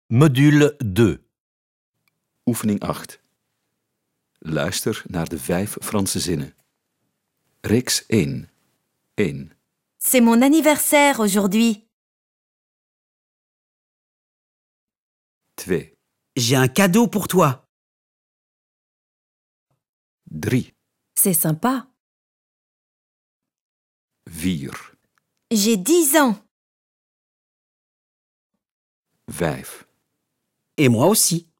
Module 2. Oefening 8. Luister naar de 5 Franse zinnen. Reeks 1. 1, C'est mon anniversaire aujourd'hui. 2, J'ai un cadeau pour toi. 3, C'est sympa. 4, J'ai 10 ans. 5. Et moi aussi.